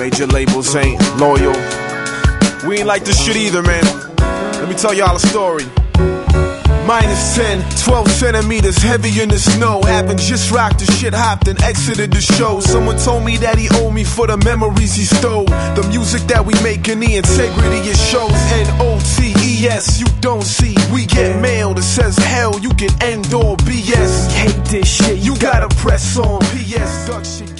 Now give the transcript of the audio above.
Major labels ain't loyal. We ain't like this shit either, man. Let me tell y'all a story. Minus 10, 12 centimeters heavy in the snow. Happened, just rocked the shit, hopped and exited the show. Someone told me that he owed me for the memories he stole. The music that we make and the integrity it shows. N-O-T-E-S, you don't see. We get mail that says hell, you can end all BS. Hate this shit, you gotta press on. P.S. Duck shit.